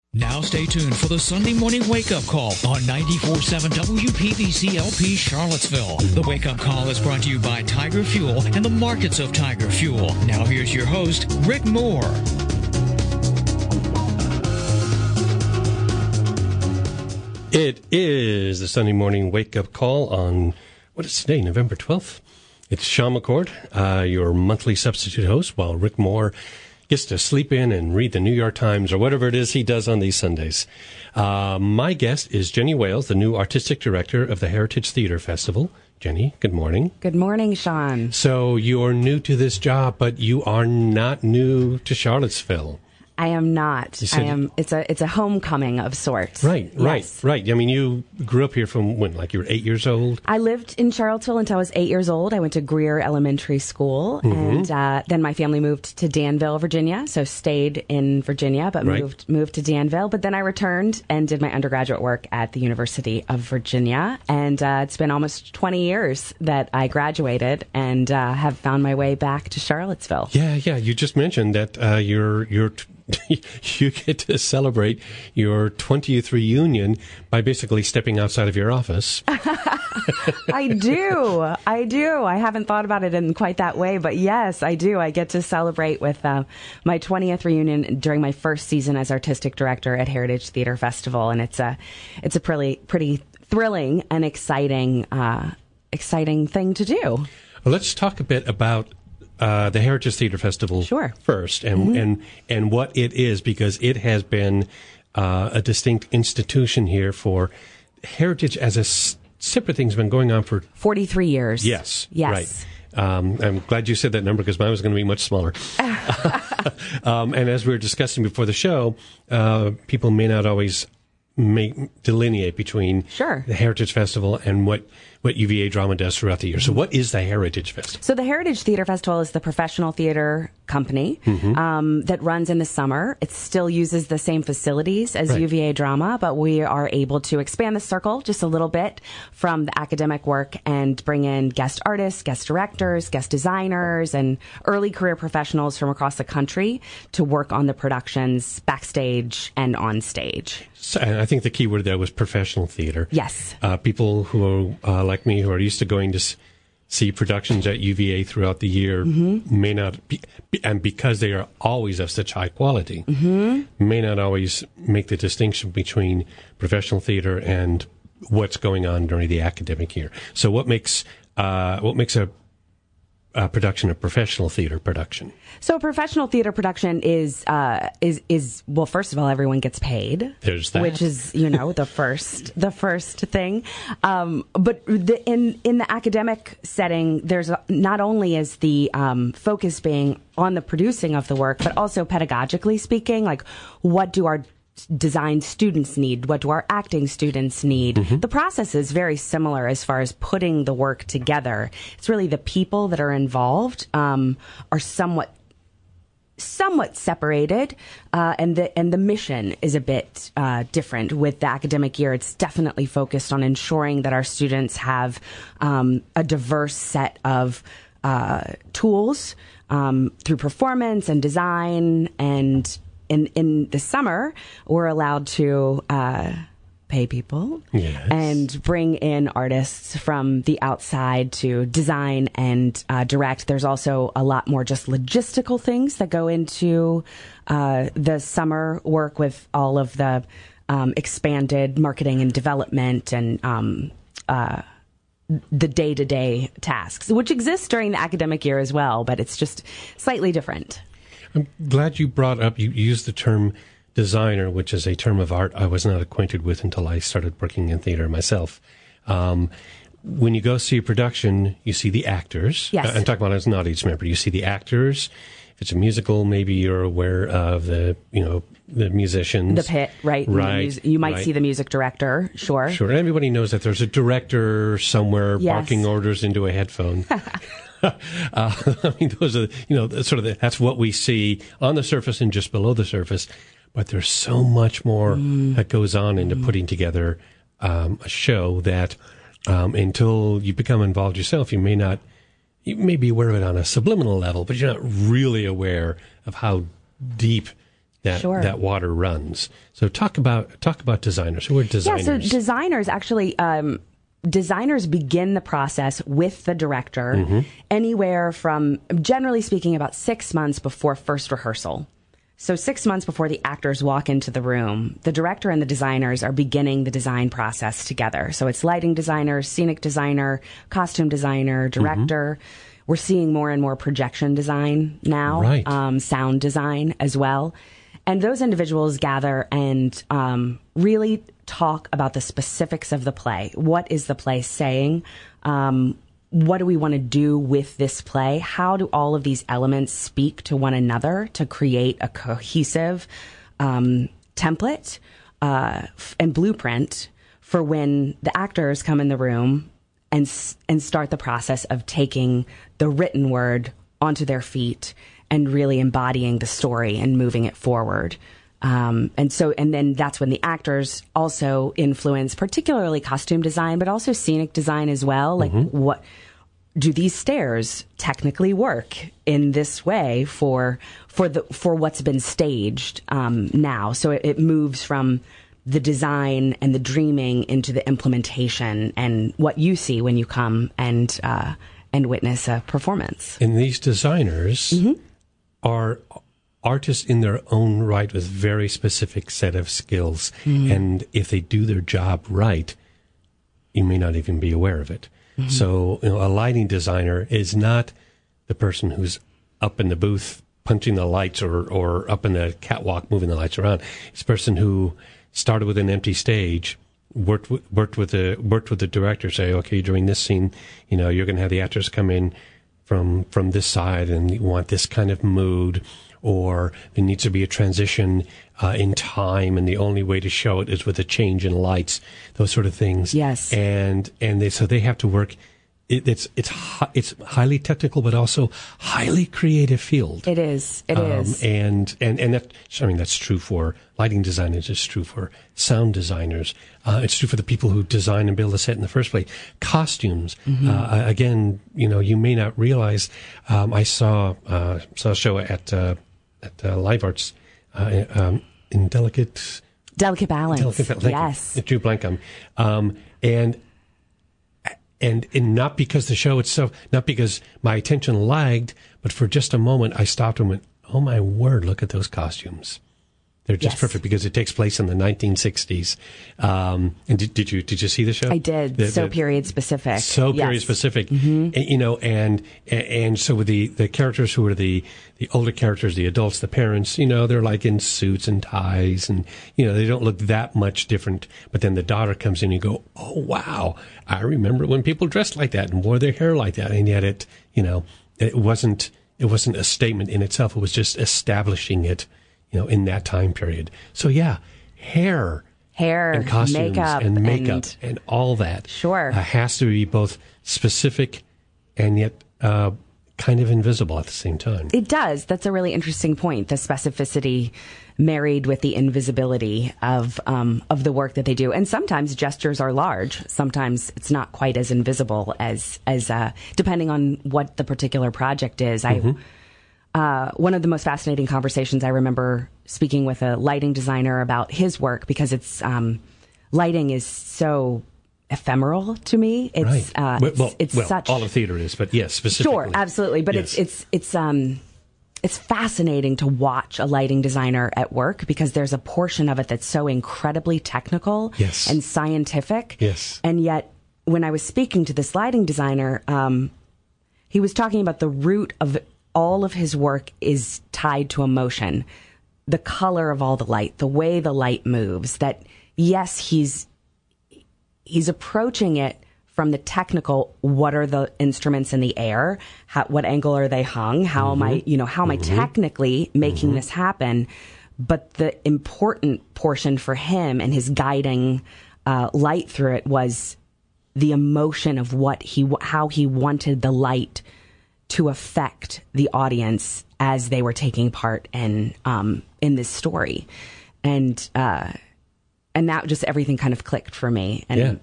Now stay tuned for the Sunday morning wake-up call on 94.7 WPVC-LP Charlottesville. The wake-up call is brought to you by Tiger Fuel and the markets of Tiger Fuel. Now here's your host, Rick Moore. It is the Sunday morning wake-up call on, what is today, November 12th? It's Sean McCord, your monthly substitute host, while Rick Moore gets to sleep in and read the New York Times or whatever it is he does on these Sundays. My guest is Jenny Wales, the new artistic director of the Heritage Theater Festival. Jenny, good morning. Good morning, Sean. So you're new to this job, but you are not new to Charlottesville. I am not. It's a homecoming of sorts. Right. Yes. I mean, you grew up here from when, like you were 8 years old? I lived in Charlottesville until I was 8 years old. I went to Greer Elementary School, and then my family moved to Danville, Virginia. So stayed in Virginia, but moved to Danville. But then I returned and did my undergraduate work at the University of Virginia. And it's been almost 20 years that I graduated and have found my way back to Charlottesville. Yeah. You just mentioned that you get to celebrate your 20th reunion by basically stepping outside of your office. I do. I haven't thought about it in quite that way, but yes, I do. I get to celebrate with my 20th reunion during my first season as artistic director at Heritage Theater Festival, and it's a pretty thrilling and exciting thing to do. Well, let's talk a bit about the Heritage Theater Festival first, and what it is, because it has been a distinct institution here for heritage as a separate thing's been going on for 43 years. Yes. Right. I'm glad you said that number because mine was going to be much smaller. And as we were discussing before the show, people may not always delineate between the Heritage Festival and what UVA Drama does throughout the year. So what is the Heritage Festival? So the Heritage Theater Festival is the professional theater company that runs in the summer. It still uses the same facilities as UVA Drama, but we are able to expand the circle just a little bit from the academic work and bring in guest artists, guest directors, guest designers, and early career professionals from across the country to work on the productions backstage and on stage. So, and I think the key word there was professional theater. Yes. People who are like me, who are used to going to see productions at UVA throughout the year, may not be, and because they are always of such high quality, may not always make the distinction between professional theater and what's going on during the academic year. So what makes a production a professional theater production? So a professional theater production is well, first of all, everyone gets paid. There's that, which is the first thing. But in the academic setting, there's not only is the focus being on the producing of the work, but also pedagogically speaking, like what do our design students need? What do our acting students need? The process is very similar as far as putting the work together. It's really the people that are involved are somewhat separated, and the mission is a bit different. With the academic year, it's definitely focused on ensuring that our students have a diverse set of tools through performance and design, and in the summer, we're allowed to pay people and bring in artists from the outside to design and direct. There's also a lot more just logistical things that go into the summer work with all of the expanded marketing and development and the day-to-day tasks, which exist during the academic year as well, but it's just slightly different. I'm glad you brought up, you used the term designer, which is a term of art I was not acquainted with until I started working in theater myself. When you go see a production, you see the actors. Yes. I'm talking about as an audience member. You see the actors. If it's a musical, maybe you're aware of the musicians. The pit, right. You might see the music director, sure. And everybody knows that there's a director somewhere barking orders into a headphone. I mean, those are, that's what we see on the surface and just below the surface. But there's so much more that goes on into putting together a show that until you become involved yourself, you may be aware of it on a subliminal level, but you're not really aware of how deep that water runs. So talk about designers. Who are designers? Yeah, so designers actually. Designers begin the process with the director anywhere from, generally speaking, about 6 months before first rehearsal. So 6 months before the actors walk into the room, the director and the designers are beginning the design process together. So it's lighting designer, scenic designer, costume designer, director. We're seeing more and more projection design now, right. Sound design as well. And those individuals gather and really talk about the specifics of the play. What is the play saying? What do we want to do with this play? How do all of these elements speak to one another to create a cohesive template and blueprint for when the actors come in the room and start the process of taking the written word onto their feet and really embodying the story and moving it forward. And then that's when the actors also influence particularly costume design, but also scenic design as well. Like, what do these stairs technically work in this way for what's been staged now? So it moves from the design and the dreaming into the implementation and what you see when you come and witness a performance. And these designers are artists in their own right with very specific set of skills. And if they do their job right, you may not even be aware of it. So, a lighting designer is not the person who's up in the booth punching the lights or up in the catwalk moving the lights around. It's a person who started with an empty stage, worked with the director, say, okay, during this scene, you're going to have the actors come in from this side and you want this kind of mood, or there needs to be a transition in time, and the only way to show it is with a change in lights, those sort of things. Yes. And they have to work. It's highly technical, but also highly creative field. It is. It is. And that's true for lighting designers. It's true for sound designers. It's true for the people who design and build a set in the first place. Costumes. Again, you may not realize. I saw a show at Live Arts in Delicate Balance. Yes. It drew blank on. And not because the show itself, not because my attention lagged, but for just a moment I stopped and went, oh my word, look at those costumes. They're just perfect because it takes place in the 1960s. And did you see the show? I did. Period specific. Period specific. And so with the characters who are the older characters, the adults, the parents, they're like in suits and ties, and they don't look that much different. But then the daughter comes in, and you go, oh wow, I remember when people dressed like that and wore their hair like that, and yet it wasn't a statement in itself. It was just establishing it. In that time period. So yeah, hair and costumes makeup and all that has to be both specific and yet kind of invisible at the same time. It does. That's a really interesting point. The specificity married with the invisibility of the work that they do. And sometimes gestures are large. Sometimes it's not quite as invisible as depending on what the particular project is. One of the most fascinating conversations I remember speaking with a lighting designer about his work, because it's lighting is so ephemeral to me. It's it's such, all of theater is, but yes, specifically. Sure, absolutely. But yes. It's fascinating to watch a lighting designer at work, because there's a portion of it that's so incredibly technical and scientific. Yes. And yet, when I was speaking to this lighting designer, he was talking about the root of all of his work is tied to emotion, the color of all the light, the way the light moves. That yes, he's approaching it from the technical. What are the instruments in the air? What angle are they hung? How am I technically making this happen? But the important portion for him and his guiding light through it was the emotion of how he wanted the light to affect the audience as they were taking part in this story, and that just everything kind of clicked for me. And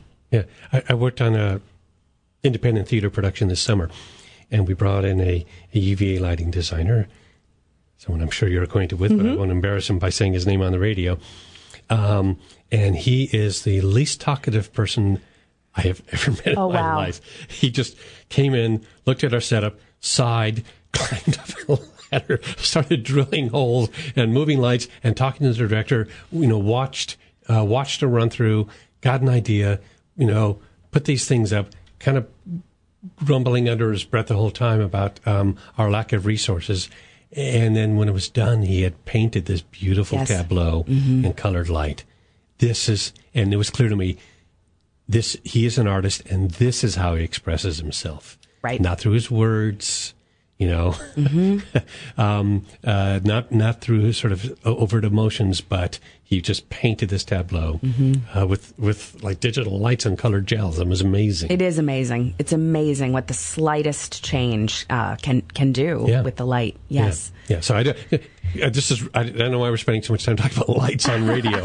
I worked on a independent theater production this summer, and we brought in a UVA lighting designer. someone I'm sure you're acquainted with, but I won't embarrass him by saying his name on the radio. And he is the least talkative person I have ever met in my life. He just came in, looked at our setup, sighed, climbed up a ladder, started drilling holes and moving lights and talking to the director, watched a run through, got an idea, put these things up, kind of grumbling under his breath the whole time about our lack of resources. And then when it was done, he had painted this beautiful tableau in colored light. And it was clear to me, he is an artist, and this is how he expresses himself. Right. Not through his words, not through sort of overt emotions, but he just painted this tableau with like digital lights and colored gels. It was amazing. It is amazing. It's amazing what the slightest change can do with the light. Yes. Yeah. So I don't know why we're spending so much time talking about lights on radio.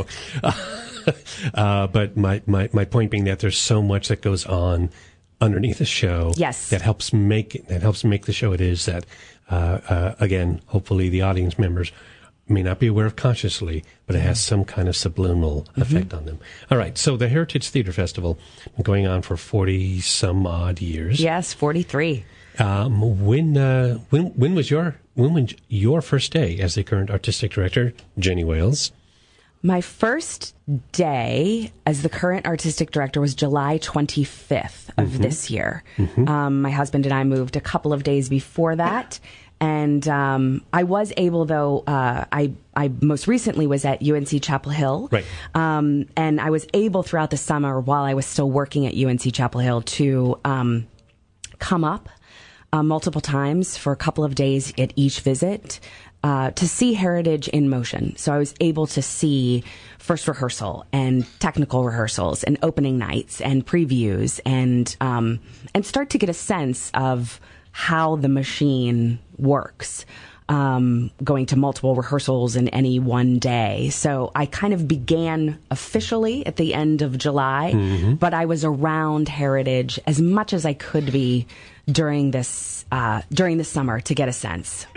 But my point being that there's so much that goes on underneath the show that helps make the show it is, that again, hopefully the audience members may not be aware of consciously, but it has some kind of subliminal effect on them. All right, so the Heritage Theater Festival been going on for 40 some odd years. Yes, 43. When was your first day as the current artistic director, Jenny Wales? My first day as the current artistic director was July 25th of this year. My husband and I moved a couple of days before that. And I was able, though, I most recently was at UNC Chapel Hill. Right. And I was able throughout the summer, while I was still working at UNC Chapel Hill, to come up multiple times for a couple of days at each visit. To see Heritage in motion. So I was able to see first rehearsal and technical rehearsals and opening nights and previews and start to get a sense of how the machine works, going to multiple rehearsals in any one day. So I kind of began officially at the end of July, but I was around Heritage as much as I could be during the summer to get a sense.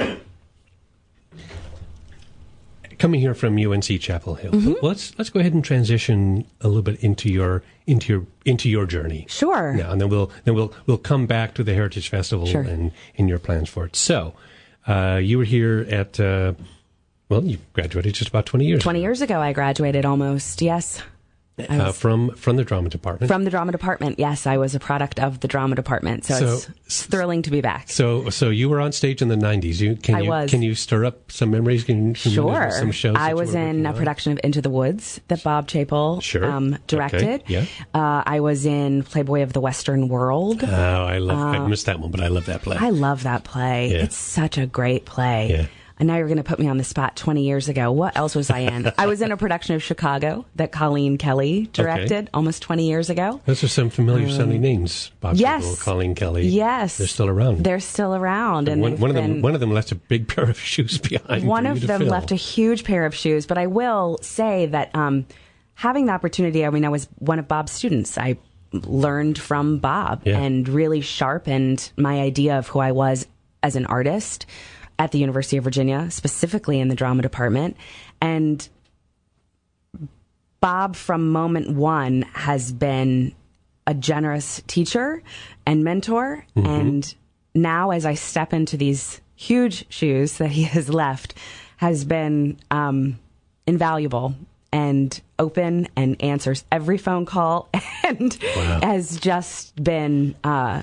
Coming here from UNC Chapel Hill, let's go ahead and transition a little bit into your journey. Sure. Yeah, and then we'll come back to the Heritage Festival and your plans for it. So, you were here at you graduated just about 20 years. 20 years ago, I graduated almost. Yes. From the drama department. From the drama department, yes. I was a product of the drama department, so it's thrilling to be back. So you were on stage in the 90s. Can you stir up some memories? Sure. Some shows I was in a production of Into the Woods that Bob Chapel directed. Okay. Yeah. I was in Playboy of the Western World. Oh, I missed that one, but I love that play. I love that play. Yeah. It's such a great play. Yeah. And now you're going to put me on the spot 20 years ago. What else was I in? I was in a production of Chicago that Colleen Kelly directed almost 20 years ago. Those are some familiar sounding names. Bob Chapel, Colleen Kelly. Yes. They're still around. And one of them left a big pair of shoes behind. One of them left a huge pair of shoes. But I will say that having the opportunity, I was one of Bob's students. I learned from Bob and really sharpened my idea of who I was as an artist at the University of Virginia, specifically in the drama department. And Bob, from moment one, has been a generous teacher and mentor. And now, as I step into these huge shoes that he has left, has been invaluable and open and answers every phone call and has just been,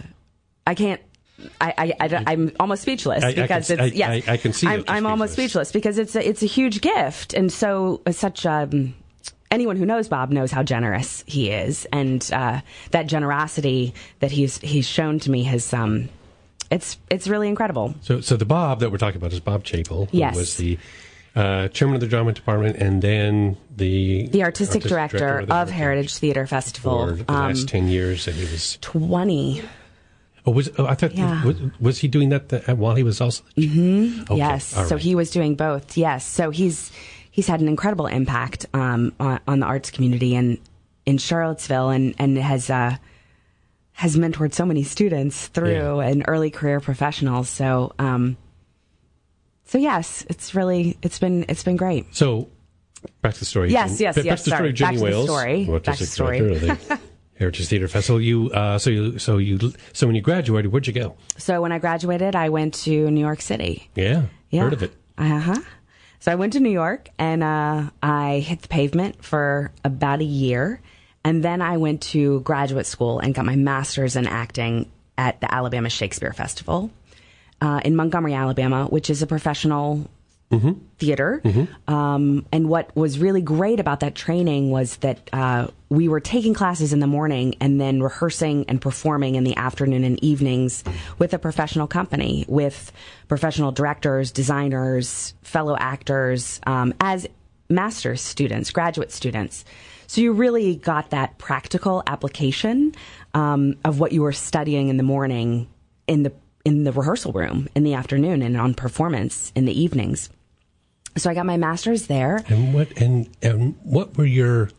I'm almost speechless because I can see. I'm almost speechless because it's a huge gift, and so anyone who knows Bob knows how generous he is, and that generosity that he's shown to me has it's really incredible. So the Bob that we're talking about is Bob Chapel, who was the chairman of the drama department, and then the artistic director of Heritage Theater Festival for the last 10 years, and he was 20. I thought was he doing that while he was also the chief? Okay. Yes. All right. So he was doing both. Yes. So he's had an incredible impact on the arts community in Charlottesville, and has mentored so many students through and early career professionals. So So yes, it's been great. So back to the story. Yes. Back to the story. Jenny Wales, artistic director of the Heritage Theatre Festival. So when you graduated, where'd you go? So when I graduated, I went to New York City. Yeah. Heard of it. So I went to New York, and I hit the pavement for about a year, and then I went to graduate school and got my master's in acting at the Alabama Shakespeare Festival in Montgomery, Alabama, which is a professional theater. And what was really great about that training was that we were taking classes in the morning and then rehearsing and performing in the afternoon and evenings with a professional company, with professional directors, designers, fellow actors, as master's students, graduate students. So you really got that practical application of what you were studying in the morning in the rehearsal room in the afternoon and on performance in the evenings. So I got my master's there. And what were your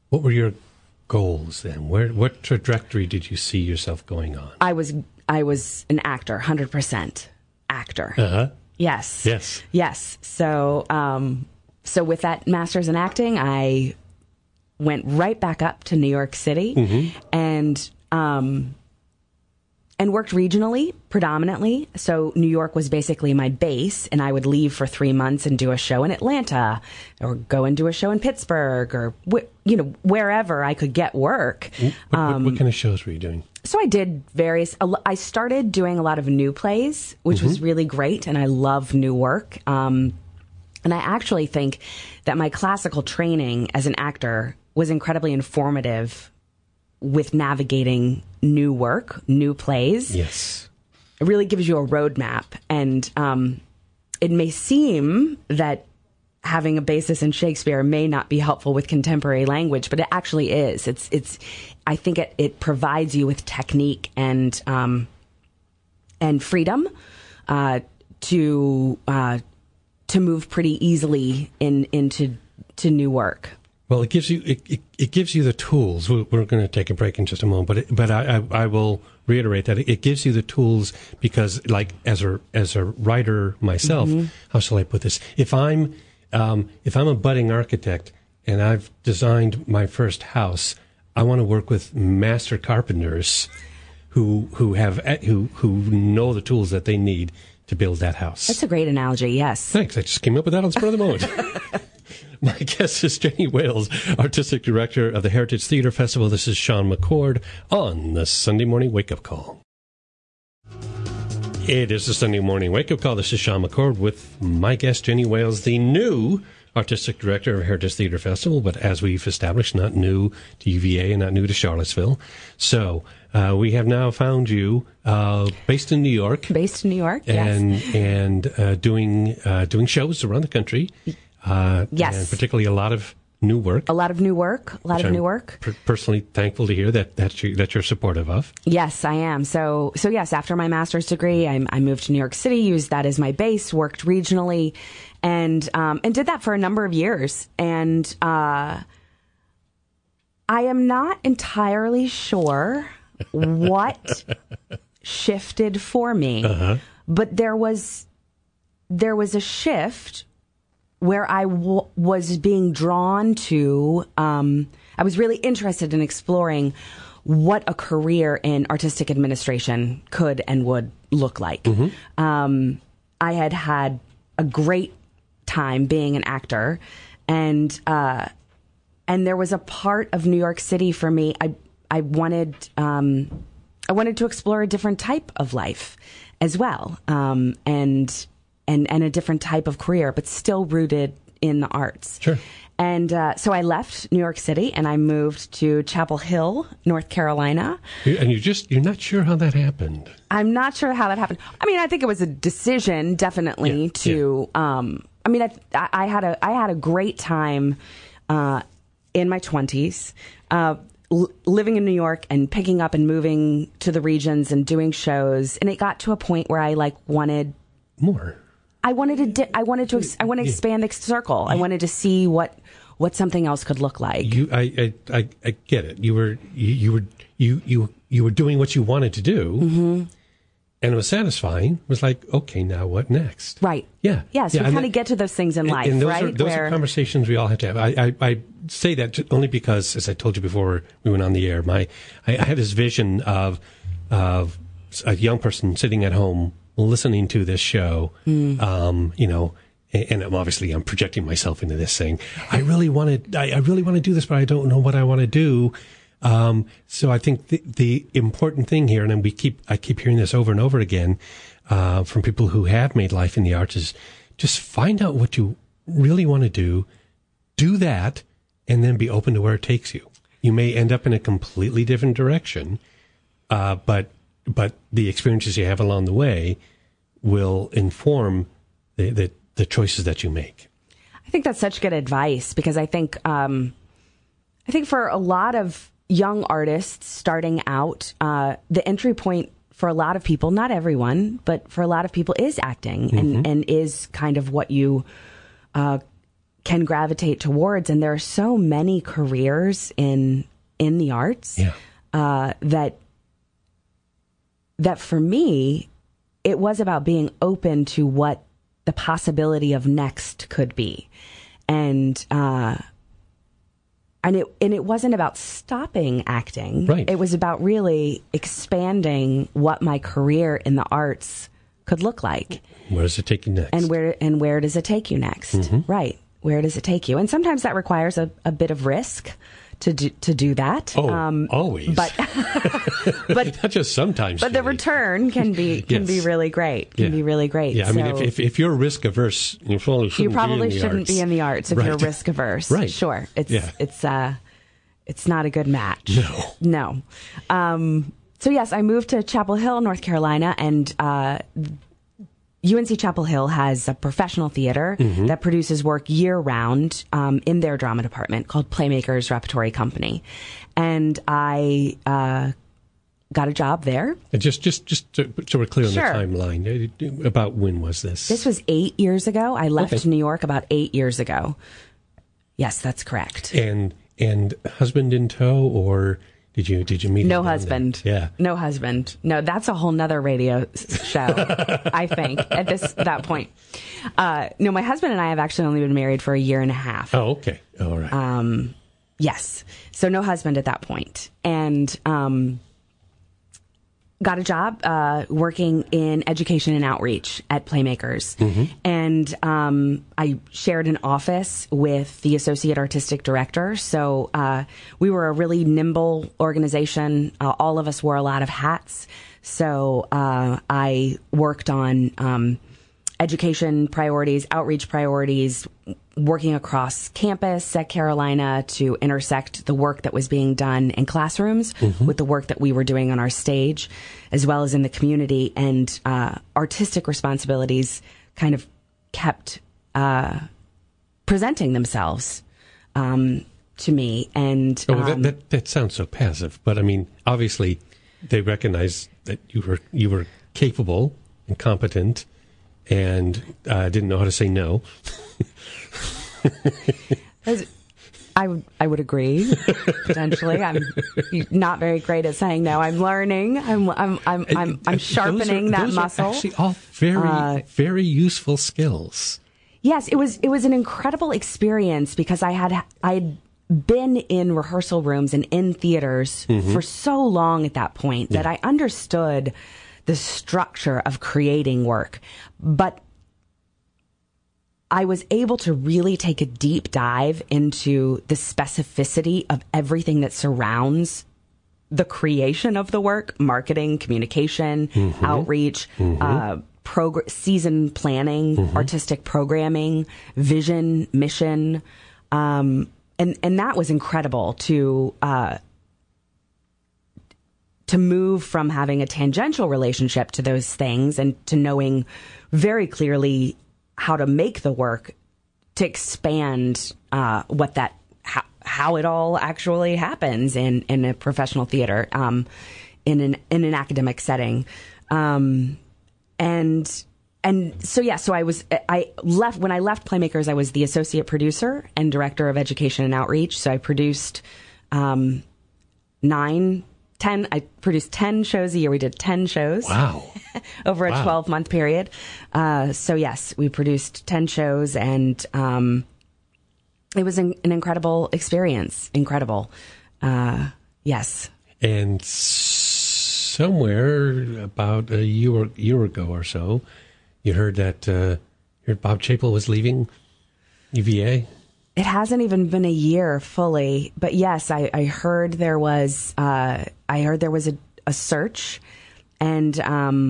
goals then? What trajectory did you see yourself going on? I was an actor, 100% actor. Yes. So with that master's in acting, I went right back up to New York City and worked regionally predominantly. So New York was basically my base, and I would leave for 3 months and do a show in Atlanta or go and do a show in Pittsburgh or, wherever I could get work. What kind of shows were you doing? So I did I started doing a lot of new plays, which was really great, and I love new work. And I actually think that my classical training as an actor was incredibly informative with navigating new work, new plays. Yes. It really gives you a roadmap. And it may seem that having a basis in Shakespeare may not be helpful with contemporary language, but it actually is. I think it provides you with technique and freedom to move pretty easily into new work. Well, it gives you the tools. We're going to take a break in just a moment, but I will reiterate that it gives you the tools because, like, as a writer myself, how shall I put this? If I'm a budding architect and I've designed my first house, I want to work with master carpenters who know the tools that they need to build that house. That's a great analogy. Yes. Thanks. I just came up with that on the spur of the moment. My guest is Jenny Wales, Artistic Director of the Heritage Theatre Festival. This is Sean McCord on the Sunday Morning Wake-Up Call. It is the Sunday Morning Wake-Up Call. This is Sean McCord with my guest, Jenny Wales, the new Artistic Director of Heritage Theatre Festival, but as we've established, not new to UVA and not new to Charlottesville. So we have now found you based in New York. Based in New York, yes. And doing shows around the country. Yes. And particularly a lot of new work. Personally thankful to hear that you're supportive of. Yes, I am. So yes, after my master's degree, I moved to New York City, used that as my base, worked regionally, and did that for a number of years. And I am not entirely sure what shifted for me, but there was a shift where I was being drawn to, I was really interested in exploring what a career in artistic administration could and would look like. I had a great time being an actor, and there was a part of New York City for me. I wanted to explore a different type of life as well, and a different type of career, but still rooted in the arts. Sure. And so I left New York City and I moved to Chapel Hill, North Carolina. And you're not sure how that happened. I'm not sure how that happened. I mean, I think it was a decision, definitely, to. I mean, I had a great time in my 20s. Living in New York and picking up and moving to the regions and doing shows, and it got to a point where I wanted more. I wanted to expand the circle. I wanted to see what something else could look like. I get it. You were doing what you wanted to do, and it was satisfying. It was like, okay, now what next? Right. Yeah. Yes, we kind of get to those things in life, and those right? Those are conversations we all have to have. I say that only because, as I told you before we went on the air, I had this vision of a young person sitting at home listening to this show, and I'm projecting myself into this saying, I really want to do this, but I don't know what I want to do. So I think the important thing here, and I keep hearing this over and over again, from people who have made life in the arts, is just find out what you really want to do that, and then be open to where it takes you. You may end up in a completely different direction, but the experiences you have along the way will inform the choices that you make. I think that's such good advice, because I think for a lot of young artists starting out, the entry point for a lot of people, not everyone, but for a lot of people, is acting, and is kind of what you can gravitate towards. And there are so many careers in the arts, that for me, it was about being open to what the possibility of next could be. And it wasn't about stopping acting. Right. It was about really expanding what my career in the arts could look like. Where does it take you next? And where does it take you next? Right. Where does it take you? And sometimes that requires a bit of risk to do that. Oh, always. But not just sometimes. But the return can be really great. Be really great. Yeah, I mean, if you're risk averse, you probably shouldn't be in the arts if you're risk averse. Right. Sure. It's not a good match. No. So yes, I moved to Chapel Hill, North Carolina, and UNC Chapel Hill has a professional theater that produces work year-round in their drama department called Playmakers Repertory Company. And I got a job there. And just so we're clear on the timeline, about when was this? This was 8 years ago. I left New York about 8 years ago. Yes, that's correct. And husband in tow, or... Did you meet? No husband. Yeah. No husband. No, that's a whole nother radio show, I think, at that point. No, my husband and I have actually only been married for a year and a half. Oh, okay. All right. Yes. So no husband at that point. And got a job working in education and outreach at Playmakers. And I shared an office with the associate artistic director. So we were a really nimble organization. All of us wore a lot of hats. So I worked on education priorities, outreach priorities, working across campus at Carolina to intersect the work that was being done in classrooms with the work that we were doing on our stage, as well as in the community. And artistic responsibilities kind of kept presenting themselves to me. And that sounds so passive, but I mean, obviously, they recognized that you were capable and competent, and didn't know how to say no. I would agree. Potentially, I'm not very great at saying no. I'm learning. I'm sharpening that muscle. Those are actually all very very useful skills. Yes, it was an incredible experience, because I'd been in rehearsal rooms and in theaters for so long at that point that I understood the structure of creating work, but I was able to really take a deep dive into the specificity of everything that surrounds the creation of the work: marketing, communication, outreach, season planning, artistic programming, vision, mission. And that was incredible to move from having a tangential relationship to those things and to knowing very clearly how to make the work, to expand how it all actually happens in a professional theater, in an academic setting, and so I left. When I left Playmakers, I was the associate producer and director of education and outreach. So I produced 9 I produced 10 shows a year. We did 10 shows. Wow. Over a 12-month period. So yes, we produced 10 shows, and it was an incredible experience. Incredible. Yes. And somewhere about a year ago or so, you heard that Bob Chapel was leaving UVA. It hasn't even been a year fully, but yes, I heard there was a search, and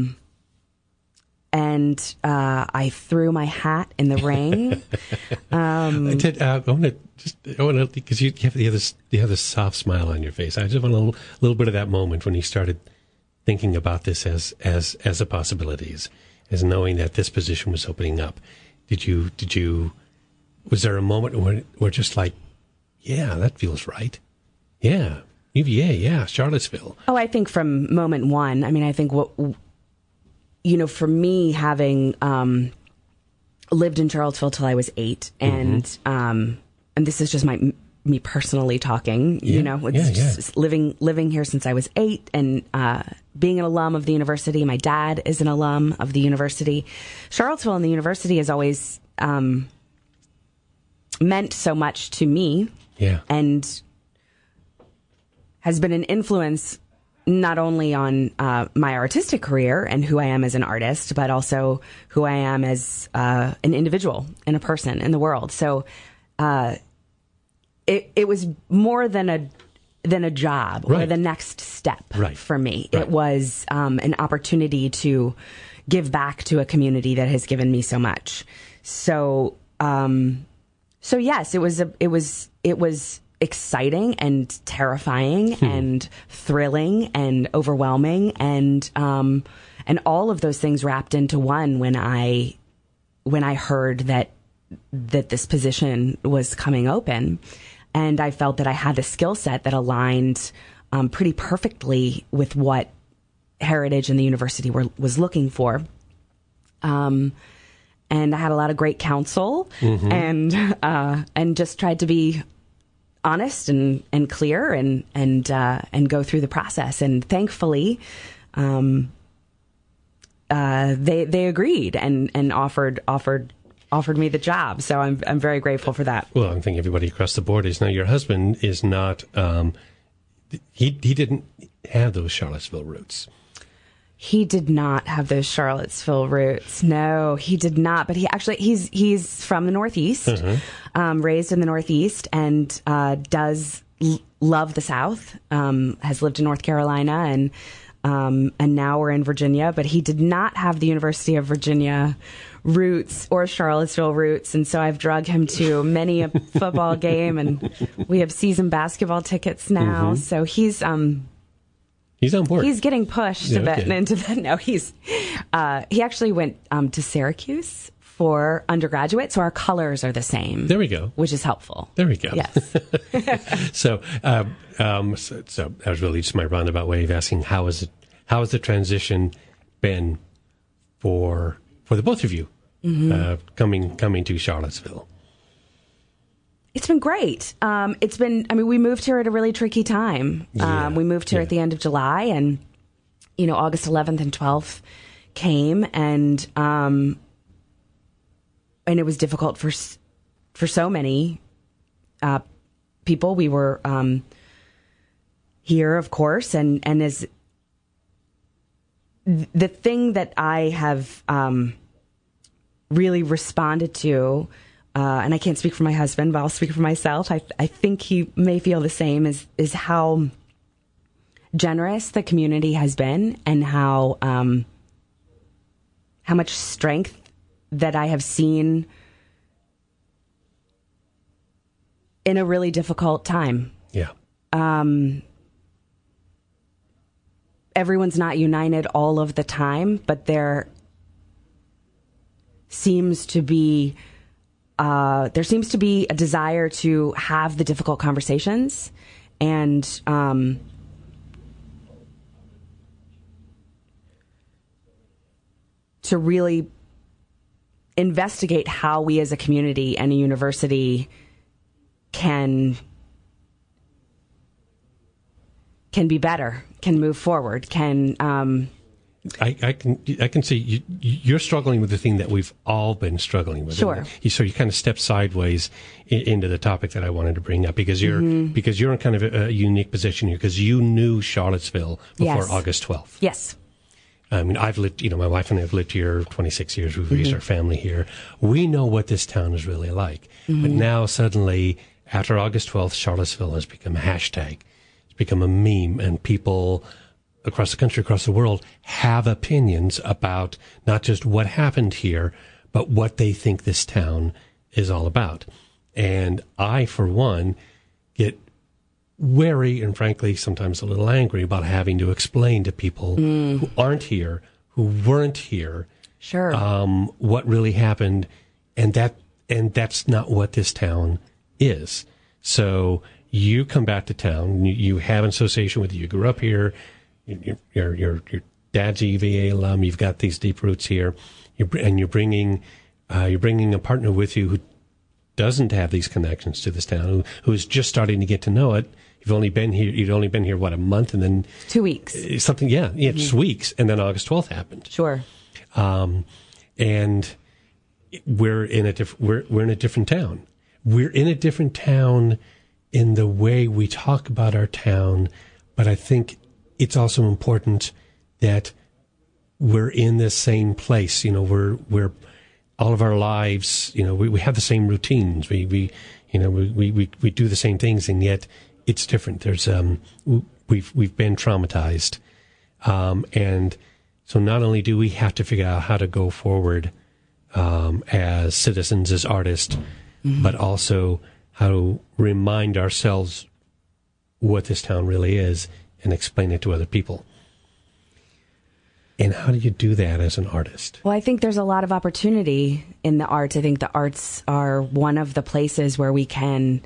I threw my hat in the ring. I want to because you have this soft smile on your face. I just want a little bit of that moment when you started thinking about this as a possibility, as knowing that this position was opening up. Did you? Was there a moment where just like, yeah, that feels right? Yeah, UVA, yeah, Charlottesville. Oh, I think from moment one. I mean, I think for me, having lived in Charlottesville till I was 8, and this is just me personally talking. Yeah, just living here since I was 8, and being an alum of the university. My dad is an alum of the university. Charlottesville and the university has always meant so much to me, and has been an influence not only on my artistic career and who I am as an artist, but also who I am as an individual and a person in the world. So it was more than a job or the next step for me. Right. It was an opportunity to give back to a community that has given me so much. So yes, it was exciting and terrifying and thrilling and overwhelming and all of those things wrapped into one when I heard that this position was coming open, and I felt that I had the skill set that aligned pretty perfectly with what Heritage and the university was looking for. And I had a lot of great counsel, and just tried to be honest and clear and go through the process. And thankfully, they agreed and offered me the job. So I'm very grateful for that. Well, I think everybody across the board is. Now, your husband is not. He didn't have those Charlottesville roots. He did not have those Charlottesville roots. No, he did not. But he's from the Northeast, raised in the Northeast, and does love the South. Has lived in North Carolina, and now we're in Virginia. But he did not have the University of Virginia roots or Charlottesville roots, and so I've dragged him to many a football game, and we have season basketball tickets now. So he's on board. He's getting pushed a bit into that. No, he actually went to Syracuse for undergraduate, so our colors are the same. There we go. Which is helpful. There we go. Yes. So that was really just my roundabout way of asking how has the transition been for the both of you coming to Charlottesville? It's been great. We moved here at a really tricky time. We moved here at the end of July, and, August 11th and 12th came, and it was difficult for so many people. We were here, of course, and as the thing that I have really responded to, and I can't speak for my husband, but I'll speak for myself. I think he may feel the same, is how generous the community has been, and how much strength that I have seen in a really difficult time. Yeah. Everyone's not united all of the time, but there seems to be a desire to have the difficult conversations and to really investigate how we as a community and a university can be better, can move forward, can. I can see you're struggling with the thing that we've all been struggling with. Sure. So you kind of step sideways into the topic that I wanted to bring up because you're in kind of a unique position here because you knew Charlottesville before August 12th. Yes. I mean, I've lived, my wife and I have lived here 26 years. We've raised our family here. We know what this town is really like. But now suddenly, after August 12th, Charlottesville has become a hashtag. It's become a meme, and people across the country, across the world, have opinions about not just what happened here, but what they think this town is all about. And I, for one, get wary and frankly sometimes a little angry about having to explain to people who aren't here, who weren't here, sure, what really happened, and that's not what this town is. So you come back to town, you have an association with it, you grew up here, your dad's a UVA alum, you've got these deep roots here, and you're bringing a partner with you who doesn't have these connections to this town, who's just starting to get to know it. You'd only been here, what, a month, and then 2 weeks. Something, just weeks, and then August 12th happened. Sure. And we're in a different town. We're in a different town in the way we talk about our town, but I think it's also important that we're in the same place. We're all of our lives. We have the same routines. We do the same things, and yet it's different. There's we've been traumatized, and so not only do we have to figure out how to go forward as citizens, as artists, but also how to remind ourselves what this town really is and explain it to other people. And how do you do that as an artist? Well, I think there's a lot of opportunity in the arts. I think the arts are one of the places where we can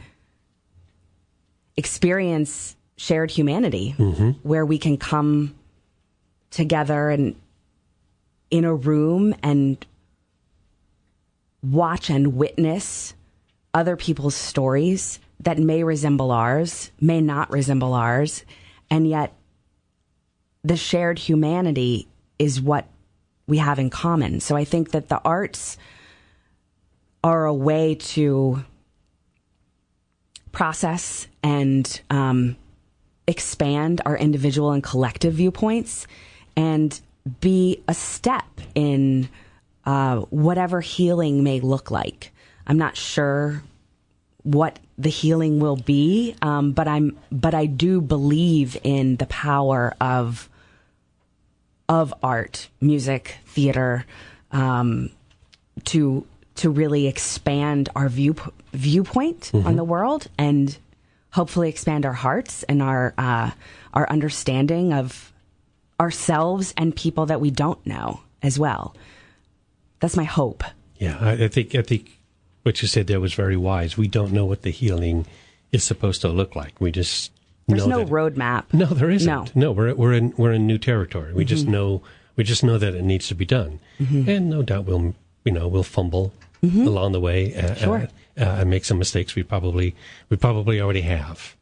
experience shared humanity, where we can come together and in a room and watch and witness other people's stories that may resemble ours, may not resemble ours, and yet the shared humanity is what we have in common. So I think that the arts are a way to process and expand our individual and collective viewpoints and be a step in whatever healing may look like. I'm not sure what the healing will be, but I do believe in the power of art, music, theater, to really expand our viewpoint on the world and hopefully expand our hearts and our understanding of ourselves and people that we don't know as well. That's my hope. Yeah, I think what you said there was very wise. We don't know what the healing is supposed to look like. We just There's know no roadmap. No, there isn't. No, we're in new territory. We just know that it needs to be done, and no doubt we'll fumble along the way, Sure. And make some mistakes. We probably already have.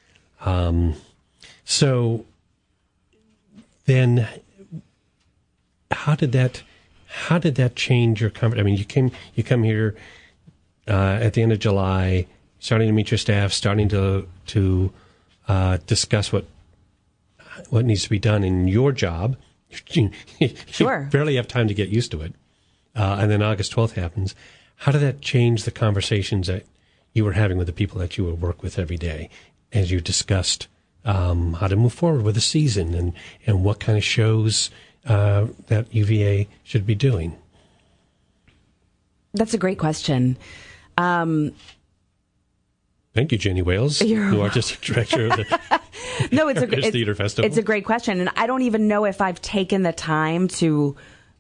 So then, how did that change your comfort? I mean, you come here at the end of July, starting to meet your staff, starting to discuss what needs to be done in your job. You Sure. barely have time to get used to it. And then August 12th happens. How did that change the conversations that you were having with the people that you would work with every day as you discussed how to move forward with the season and what kind of shows that UVA should be doing? That's a great question. Thank you, Jenny Wales, who artistic director of the No, it's Theater Festival. It's a great question, and I don't even know if I've taken the time to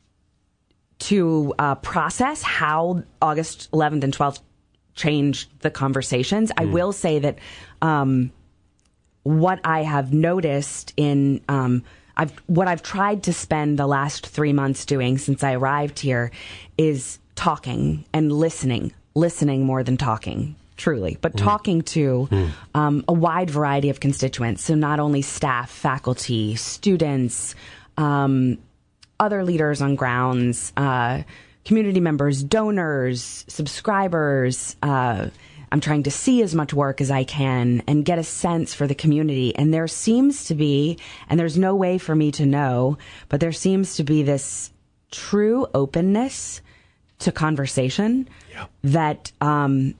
process how August 11th and 12th changed the conversations. I will say that what I have noticed in what I've tried to spend the last 3 months doing since I arrived here is talking and listening more than talking. truly, but talking to a wide variety of constituents. So not only staff, faculty, students, other leaders on grounds, community members, donors, subscribers. I'm trying to see as much work as I can and get a sense for the community. And there seems to be, and there's no way for me to know, but there seems to be this true openness to conversation that I'm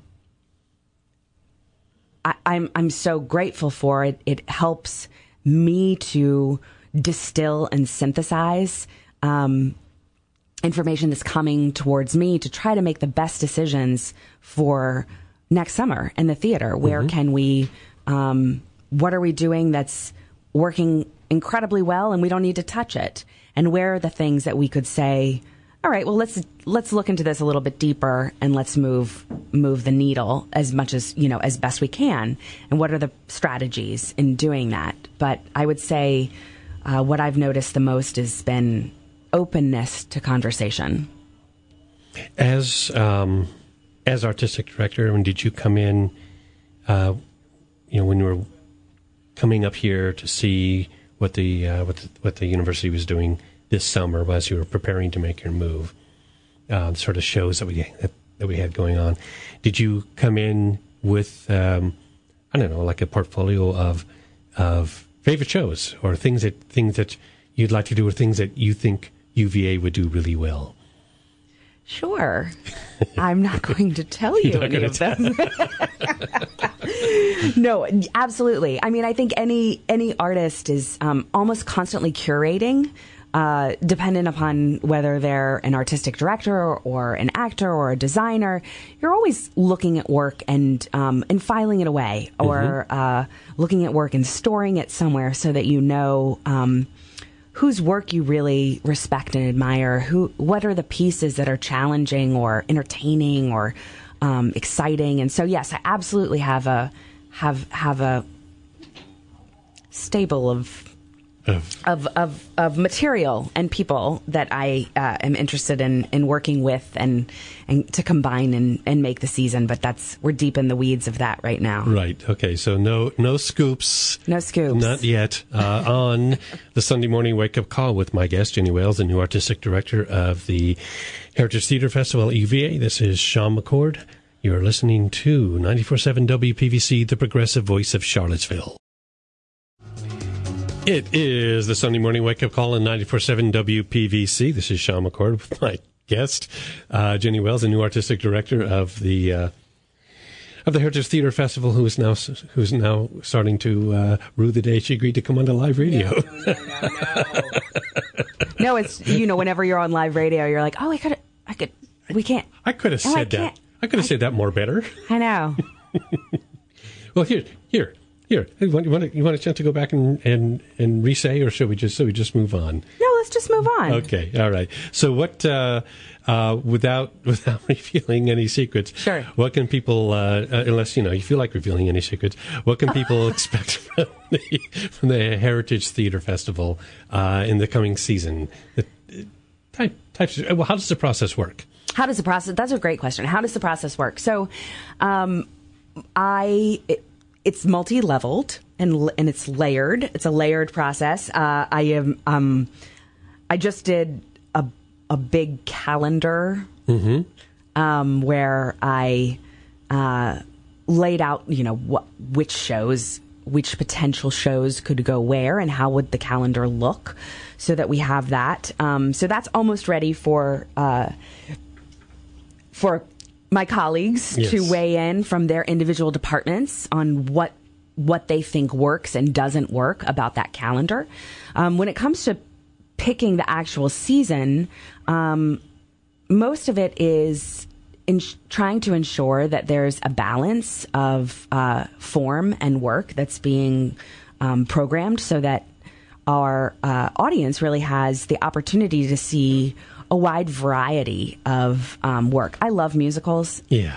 so grateful for. It helps me to distill and synthesize information that's coming towards me to try to make the best decisions for next summer in the theater. Where can we, what are we doing that's working incredibly well and we don't need to touch it? And where are the things that we could say, all right, well, let's look into this a little bit deeper and let's move the needle as much as, as best we can. And what are the strategies in doing that? But I would say what I've noticed the most has been openness to conversation. As artistic director, when did you come in, when you were coming up here to see what the university was doing this summer as you were preparing to make your move, sort of shows that we had going on, did you come in with like a portfolio of favorite shows or things that you'd like to do or things that you think UVA would do really well? Sure. I'm not going to tell you any of them. No, absolutely. I mean, I think any artist is almost constantly curating, dependent upon whether they're an artistic director or an actor or a designer. You're always looking at work and filing it away, or looking at work and storing it somewhere so that whose work you really respect and admire. What are the pieces that are challenging or entertaining or exciting? And so, yes, I absolutely have a stable of material and people that I am interested in working with and to combine and make the season. But we're deep in the weeds of that right now. Right. Okay. So no scoops. No scoops. Not yet. On the Sunday morning wake-up call with my guest, Jenny Wales, the new artistic director of the Heritage Theatre Festival at UVA. This is Sean McCord. You're listening to 94.7 WPVC, the progressive voice of Charlottesville. It is the Sunday morning wake-up call on 94.7 WPVC. This is Sean McCord with my guest, Jenny Wales, the new artistic director of the Heritage Theatre Festival, who's now starting to rue the day she agreed to come on to live radio. No, it's whenever you're on live radio, you're like, oh, we can't. I could have said that. I could have said that more better. I know. Well, here. You want a chance to go back and re-say, or should we just move on? No, let's just move on. Okay, all right. So what? Without revealing any secrets, sure. What can people, unless you feel like revealing any secrets, what can people expect from the Heritage Theatre Festival in the coming season? How does the process work? That's a great question. How does the process work? So, it's multi-leveled and it's layered. It's a layered process. I just did a big calendar where I laid out, which potential shows could go where and how would the calendar look, so that we have that. So that's almost ready for my colleagues to weigh in from their individual departments on what they think works and doesn't work about that calendar. When it comes to picking the actual season, most of it is trying to ensure that there's a balance of form and work that's being programmed, so that our audience really has the opportunity to see a wide variety of work. I love musicals. Yeah.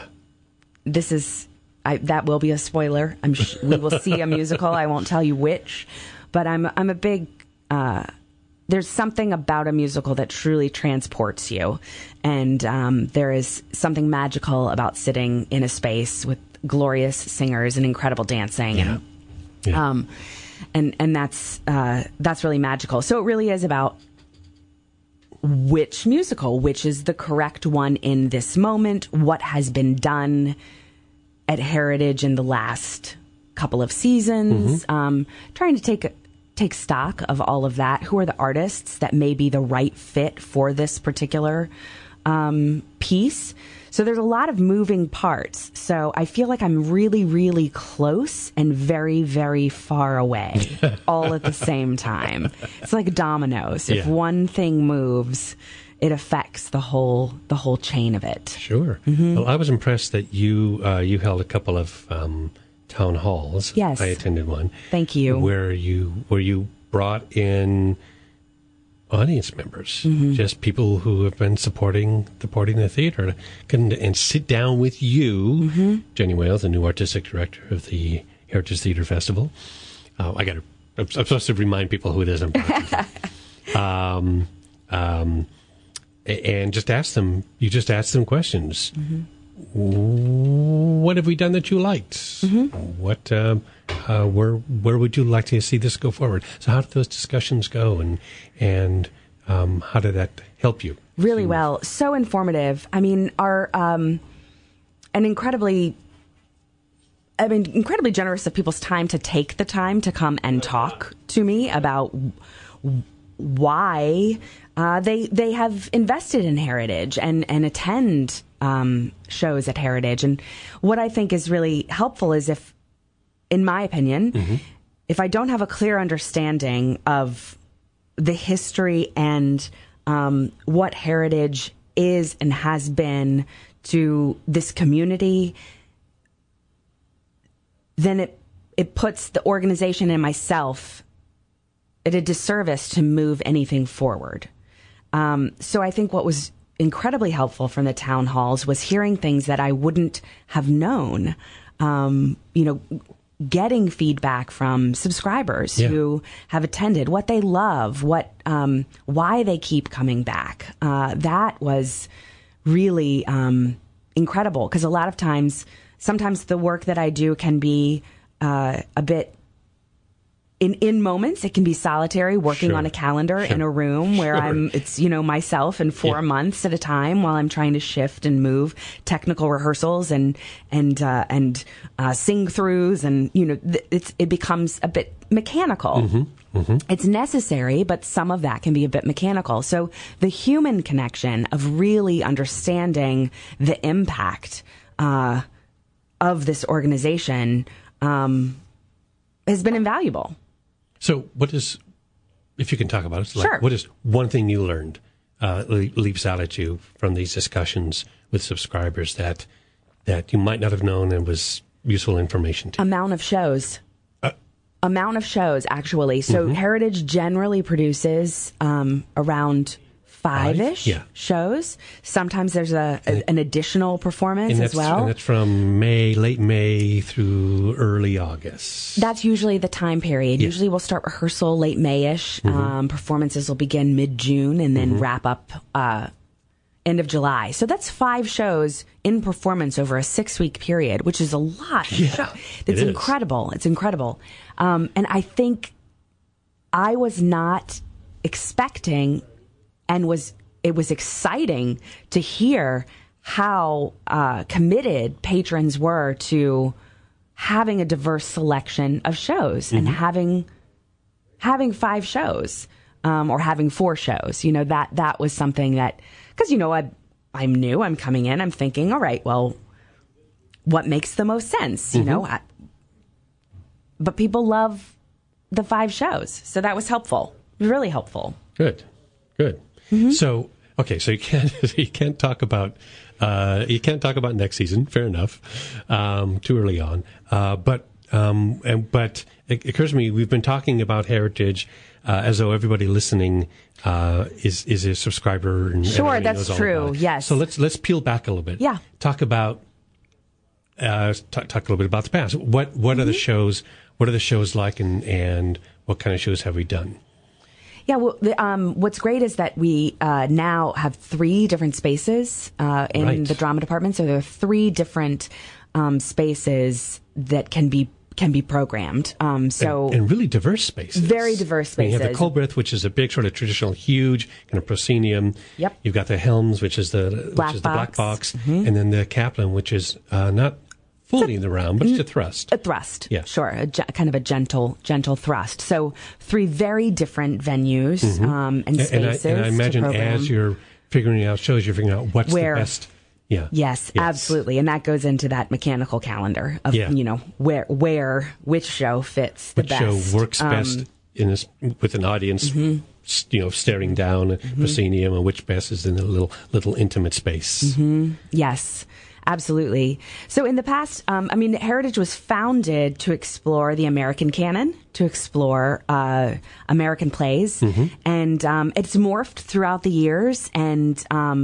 That will be a spoiler. We will see a musical. I won't tell you which, but I'm a big. There's something about a musical that truly transports you, and there is something magical about sitting in a space glorious singers and incredible dancing. Yeah. Yeah. And that's really magical. So it really is about which musical, which is the correct one in this moment, what has been done at Heritage in the last couple of seasons, trying to take stock of all of that. Who are the artists that may be the right fit for this particular piece? So there's a lot of moving parts. So I feel like I'm really, really close and very, very far away all at the same time. It's like dominoes. If one thing moves, it affects the whole chain of it. Sure. Well, I was impressed that you held a couple of town halls. Yes. I attended one. Thank you. Where you brought in audience members, just people who have been supporting the theater, and sit down with you, Jenny Wales, the new artistic director of the Heritage Theater Festival. I'm supposed to remind people who it is I'm talking to. And just ask them. You just ask them questions. What have we done that you liked? What where would you like to see this go forward? So how did those discussions go, and how did that help you? Really well. So informative. I mean, our incredibly generous of people's time to take the time to come and talk to me about why they have invested in Heritage and attend shows at Heritage. And what I think is really helpful is if, in my opinion, if I don't have a clear understanding of the history and what Heritage is and has been to this community, then it puts the organization and myself at a disservice to move anything forward. So I think what was incredibly helpful from the town halls was hearing things that I wouldn't have known. Getting feedback from subscribers who have attended, what they love, why they keep coming back. That was really incredible, because a lot of times, sometimes the work that I do can be a bit. In moments, it can be solitary, working on a calendar in a room where it's myself and 4 months at a time while I'm trying to shift and move technical rehearsals and sing throughs, and it becomes a bit mechanical. It's necessary, but some of that can be a bit mechanical. So the human connection of really understanding the impact of this organization has been invaluable. So if you can talk about it, sure. What is one thing you learned, leaps out at you from these discussions with subscribers that you might not have known and was useful information to? Amount of shows, actually. So Heritage generally produces around 5-ish shows. Sometimes there's an additional performance as well. And that's from late May through early August. That's usually the time period. Yeah. Usually we'll start rehearsal late May-ish. Performances will begin mid-June and then wrap up end of July. So that's 5 shows in performance over a 6-week period, which is a lot. Yeah, it's incredible. It's incredible. And I think I was not expecting, and it was exciting to hear how committed patrons were to having a diverse selection of shows and having 5 shows or having 4 shows. That was something that, because I'm new, I'm coming in, I'm thinking, all right, well, what makes the most sense? But people love the 5 shows, so that was helpful, really helpful. Good. So you can't talk about next season. Fair enough. Too early on. But it occurs to me, we've been talking about Heritage as though everybody listening is a subscriber. And sure, that's true. Yes. So let's peel back a little bit. Yeah. Talk about talk a little bit about the past. What are the shows? What are the shows like, and what kind of shows have we done? Yeah, well, what's great is that we now have 3 different spaces in the drama department. So there are 3 different spaces that can be programmed. And really diverse spaces. Very diverse spaces. You have the Culbreth, which is a big sort of traditional, huge kind of proscenium. Yep. You've got the Helms, which is the black box, Mm-hmm. and then the Kaplan, which is not fully in the round, but it's a thrust. A thrust, yeah, sure, kind of a gentle thrust. So 3 very different venues and spaces. And I imagine to program. as you're figuring out shows, you're figuring out what's the best. Yeah. Yes, absolutely, and that goes into that mechanical calendar of which show fits the best. Which show works best with an audience, staring down at proscenium, and which best is in a little intimate space. Mm-hmm. Yes. Absolutely. So in the past, Heritage was founded to explore the American canon, to explore American plays, and it's morphed throughout the years and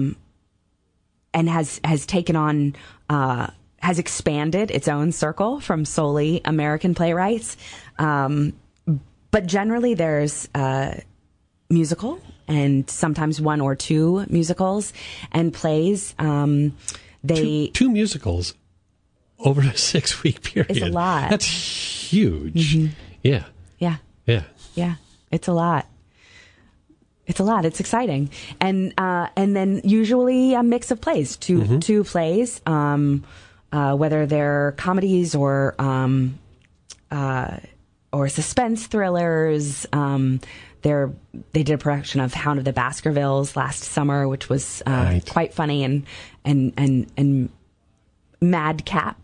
has taken on, has expanded its own circle from solely American playwrights. But generally, there's musical and sometimes 1 or 2 musicals and plays. Two musicals over a 6-week period. It's a lot. That's huge. Mm-hmm. Yeah. It's a lot. It's exciting, and then usually a mix of plays, two plays, whether they're comedies or suspense thrillers. They did a production of Hound of the Baskervilles last summer, which was quite funny and madcap.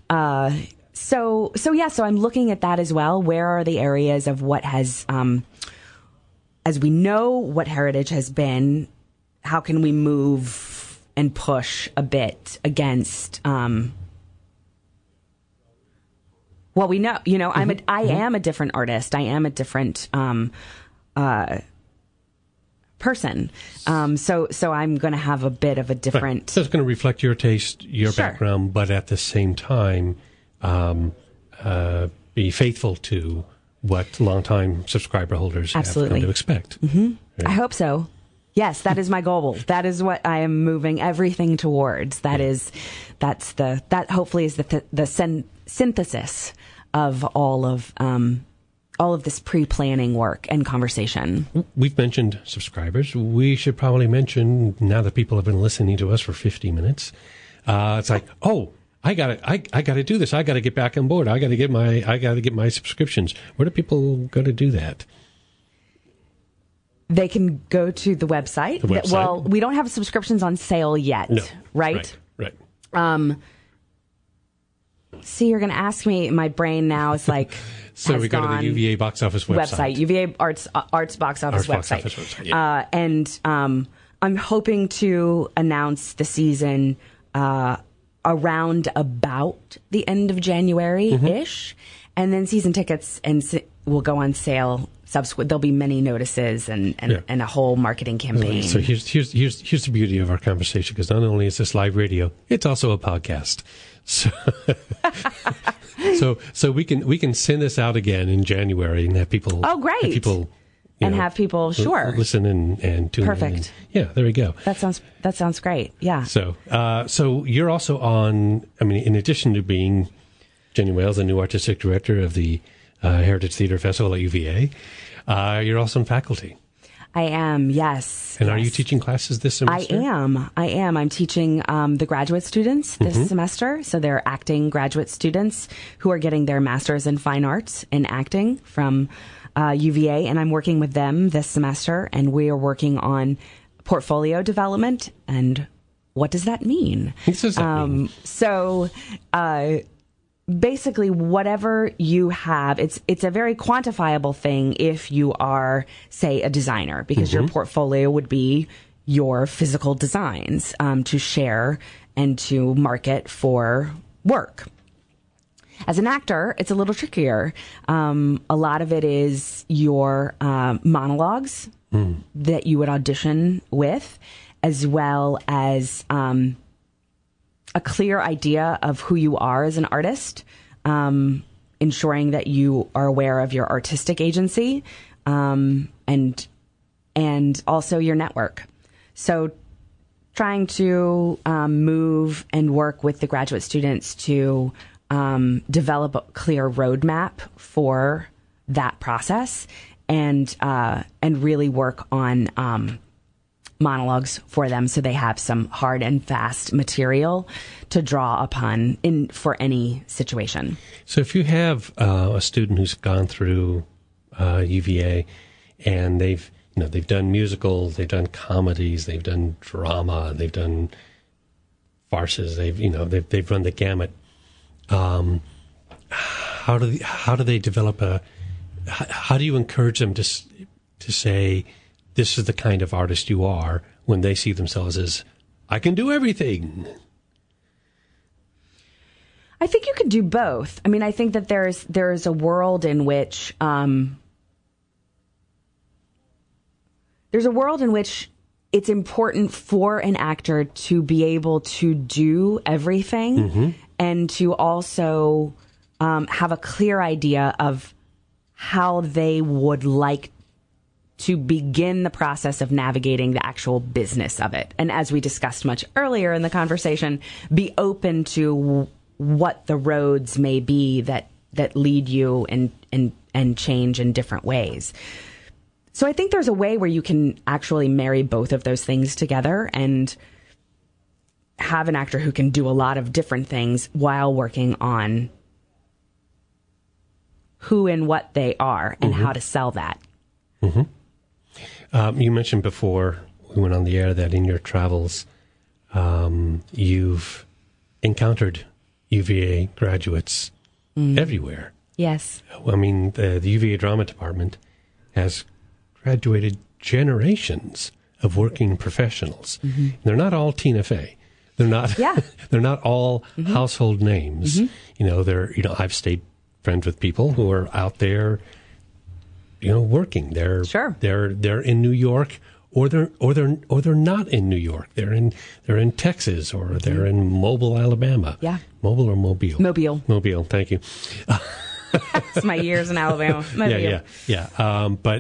So I'm looking at that as well. Where are the areas of what has, as we know what Heritage has been, how can we move and push a bit against? Well, we know, I am a different artist. I am a different person. So I'm going to have a bit of a different. Right. So it's going to reflect your taste, your Sure. background, but at the same time, be faithful to what longtime subscriber holders Absolutely. have come to expect. Mm-hmm. Right? I hope so. Yes, that is my goal. That is what I am moving everything towards. That hopefully is the synthesis of all of this pre-planning work and conversation. We've mentioned subscribers. We should probably mention, now that people have been listening to us for 50 minutes, it's like, I gotta do this. I gotta get back on board. I gotta get my subscriptions. Where do people go to do that? They can go to the website. Well, we don't have subscriptions on sale yet, no. right? Right. See, you're going to ask me. My brain now is like. So we go to the UVA box office website. UVA Arts box office website. Yeah. And I'm hoping to announce the season around about the end of January-ish, and then season tickets will go on sale. Subsequent, there'll be many notices and a whole marketing campaign. So here's the beauty of our conversation, because not only is this live radio, it's also a podcast. So we can send this out again in January and have people. Oh, great! Have people, have people listen and tune Perfect. in. Yeah, there we go. That sounds great. Yeah. So you're also on. I mean, in addition to being Jenny Wales, the new artistic director of the Heritage Theater Festival at UVA, you're also in faculty. I am, yes. And are you teaching classes this semester? I am. I'm teaching the graduate students this semester. So they're acting graduate students who are getting their master's in fine arts in acting from UVA. And I'm working with them this semester. And we are working on portfolio development. And what does that mean? What does that mean? So basically, whatever you have, it's a very quantifiable thing if you are, say, a designer, because your portfolio would be your physical designs to share and to market for work. As an actor, it's a little trickier. A lot of it is your monologues that you would audition with, as well as a clear idea of who you are as an artist, ensuring that you are aware of your artistic agency, and also your network. So trying to move and work with the graduate students to develop a clear roadmap for that process, and really work on monologues for them, so they have some hard and fast material to draw upon for any situation. So if you have a student who's gone through UVA and they've done musicals, they've done comedies, they've done drama, they've done farces, they've run the gamut. How do they develop how do you encourage them to say, this is the kind of artist you are, when they see themselves as, I can do everything? I think you could do both. I mean, I think that there's a world in which it's important for an actor to be able to do everything, and to also have a clear idea of how they would like to begin the process of navigating the actual business of it. And as we discussed much earlier in the conversation, be open to what the roads may be that lead you and change in different ways. So I think there's a way where you can actually marry both of those things together and have an actor who can do a lot of different things while working on who and what they are and how to sell that. You mentioned before we went on the air that in your travels, you've encountered UVA graduates everywhere. Yes. I mean, the UVA drama department has graduated generations of working professionals. They're not all Tina Fey. They're not. Yeah. They're not all household names. I've stayed friends with people who are out there, working. They're in New York, or they're not in New York. They're in Texas, or they're in Mobile, Alabama. Yeah. Mobile or Mobile? Mobile. Thank you. It's my years in Alabama. Mobile. Yeah. But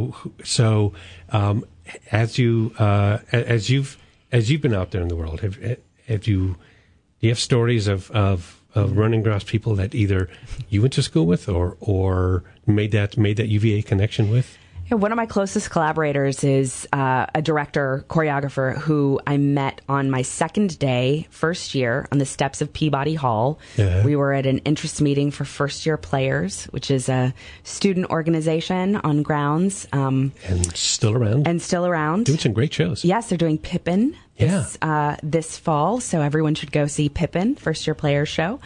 as you've been out there in the world, do you have stories of running across people that either you went to school with or made that UVA connection with? Yeah, one of my closest collaborators is a director, choreographer who I met on my second day, first year, on the steps of Peabody Hall. Yeah. We were at an interest meeting for first-year players, which is a student organization on grounds. And still around. Doing some great shows. Yes, they're doing Pippin this fall, so everyone should go see Pippin, first-year players show.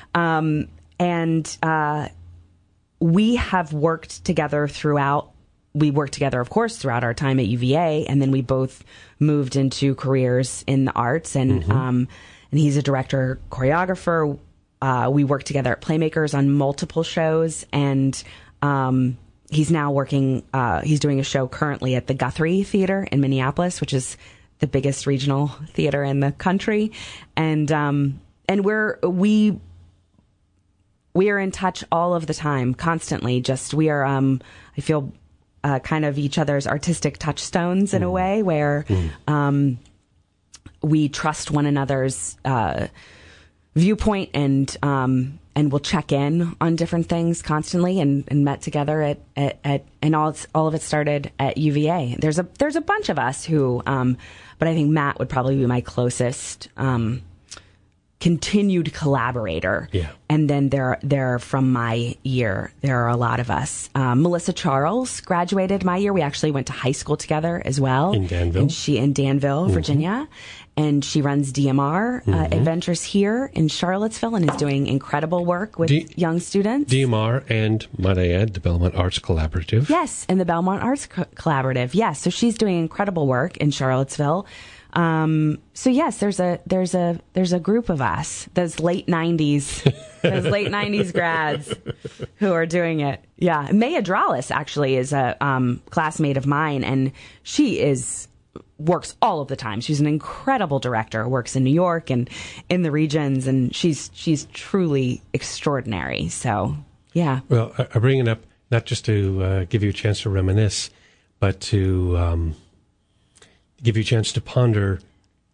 We have worked together throughout. We worked together, of course, throughout our time at UVA, and then we both moved into careers in the arts. And he's a director, choreographer. We worked together at Playmakers on multiple shows, and he's now working. He's doing a show currently at the Guthrie Theater in Minneapolis, which is the biggest regional theater in the country. And we are in touch all of the time, constantly. We are. I feel. Kind of each other's artistic touchstones in a way where we trust one another's viewpoint and we'll check in on different things constantly and met together at and all of it started at UVA. There's a bunch of us who, but I think Matt would probably be my closest continued collaborator. Yeah. And then there from my year, there are a lot of us. Melissa Charles graduated my year. We actually went to high school together as well. In Danville. And she in Danville, Virginia. And she runs DMR Adventures here in Charlottesville and is doing incredible work with young students. DMR and, might I add, the Belmont Arts Collaborative. Yes, and the Belmont Arts Collaborative. Yes, so she's doing incredible work in Charlottesville. So yes, there's a group of us, those late 90s grads who are doing it. Yeah. Maya Dralis actually is a, classmate of mine, and she works all of the time. She's an incredible director, works in New York and in the regions, and she's truly extraordinary. So yeah. Well, I bring it up not just to, give you a chance to reminisce, but to, give you a chance to ponder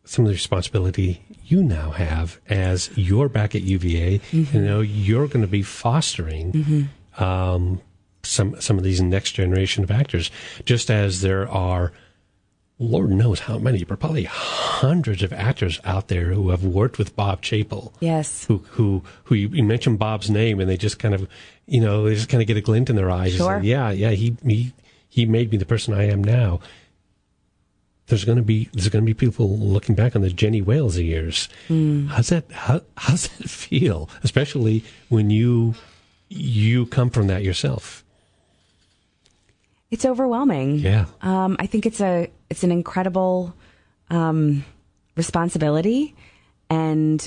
some of the responsibility you now have as you're back at UVA. You're going to be fostering some of these next generation of actors, just as there are, Lord knows how many, but probably hundreds of actors out there who have worked with Bob Chapel. Yes. Who you mention Bob's name and they just kind of, they just kind of get a glint in their eyes. Sure. And say, he made me the person I am now. There's going to be people looking back on the Jenny Wales years. How's that feel, especially when you come from that yourself? It's overwhelming. Yeah. I think it's an incredible responsibility, and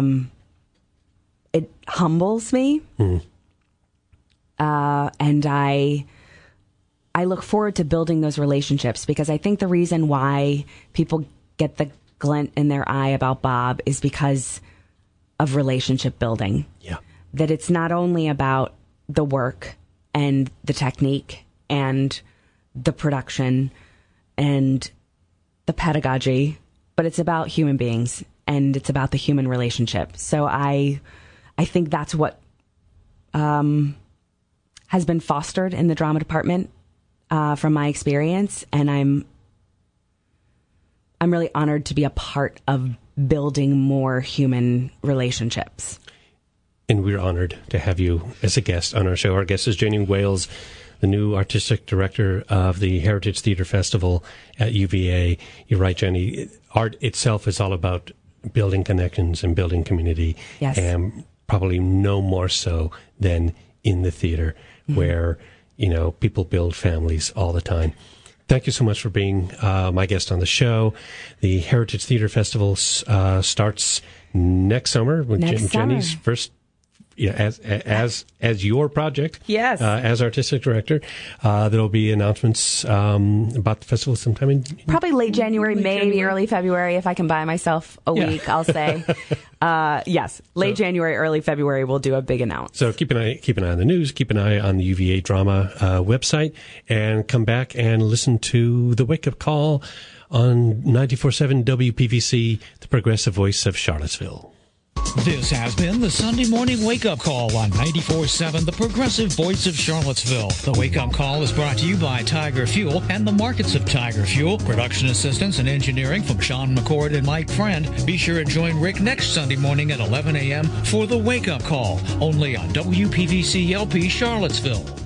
it humbles me. And I look forward to building those relationships, because I think the reason why people get the glint in their eye about Bob is because of relationship building. Yeah. That it's not only about the work and the technique and the production and the pedagogy, but it's about human beings and it's about the human relationship. So I think that's what has been fostered in the drama department from my experience, and I'm really honored to be a part of building more human relationships. And we're honored to have you as a guest on our show. Our guest is Jenny Wales, the new artistic director of the Heritage Theatre Festival at UVA. You're right, Jenny. Art itself is all about building connections and building community. Yes. And probably no more so than in the theater, where people build families all the time. Thank you so much for being my guest on the show. The Heritage Theatre Festival starts next summer with Jenny's first, as your project. Yes. As artistic director. There'll be announcements about the festival sometime in probably late January, maybe early February, if I can buy myself a week, I'll say. Yes, late January, early February, we'll do a big announcement. So keep an eye on the news, keep an eye on the UVA Drama website, and come back and listen to the Wake Up Call on 94.7 WPVC, the progressive voice of Charlottesville. This has been the Sunday Morning Wake Up Call on 94.7, the progressive voice of Charlottesville. The Wake Up Call is brought to you by Tiger Fuel and the markets of Tiger Fuel. Production assistance and engineering from Sean McCord and Mike Friend. Be sure to join Rick next Sunday morning at 11 a.m. for the Wake Up Call, only on WPVC LP Charlottesville.